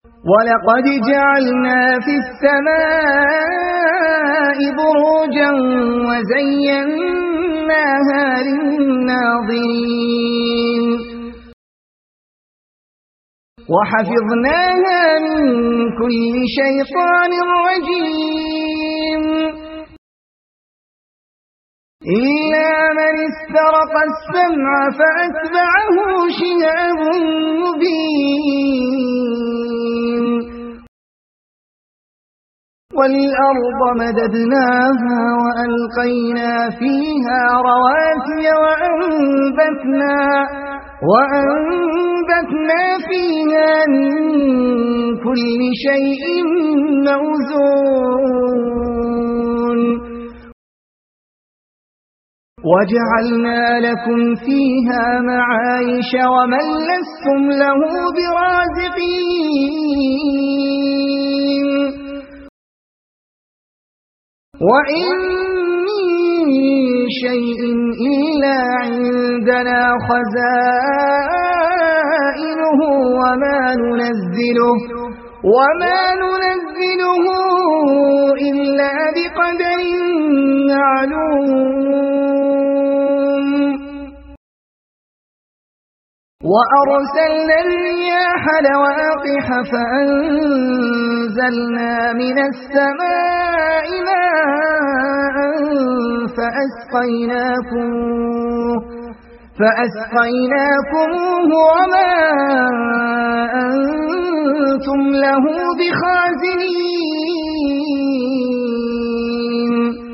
ولقد جعلنا في السماء بروجا وزيناها للناظرين وحفظناها من كل شيطان رجيم إلا من استرق السمع فأتبعه شهاب مبين والأرض مددناها وألقينا فيها رواسي وأنبتنا فيها من كل شيء موزون وجعلنا لكم فيها معايش ومن لستم له برازقين وإن من شيء إلا عندنا خزائنه وما ننزله إلا بقدر معلوم وأرسلنا الرياح لواقح فأنزلنا من السماء ماء فأسقيناكموه وما أنتم له بخازنين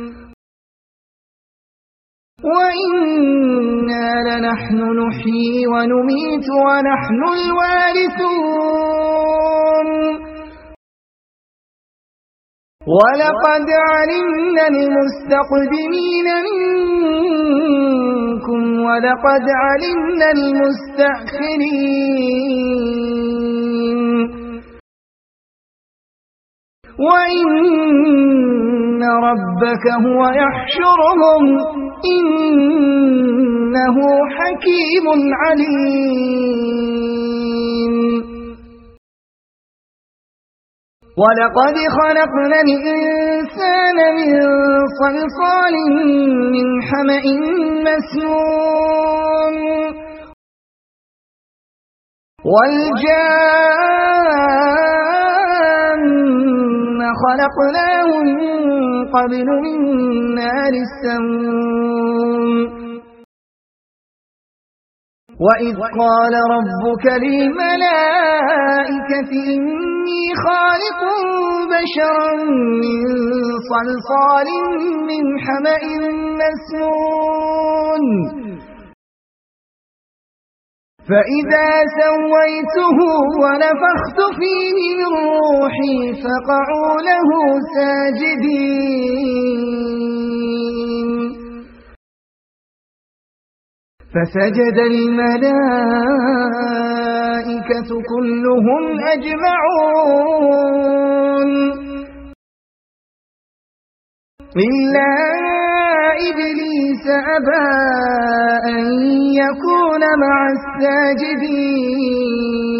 وإنا لنحن نحيي ونميت ونحن الوارثون ولقد علمنا المستقدمين منكم ولقد علمنا المستأخرين وإن ربك هو يحشرهم إنه حكيم عليم ولقد خلقنا الإنسان من صلصال من حمأ مسنون والجان خلقناه من قبل من نار السموم وإذ قال ربك للملائكة إني خالق بشرا من صلصال من حمأ مسنون فإذا سويته ونفخت فيه من روحي فقعوا له ساجدين فسجد الملائكة كلهم أجمعون إلا إبليس أبى أن يكون مع الساجدين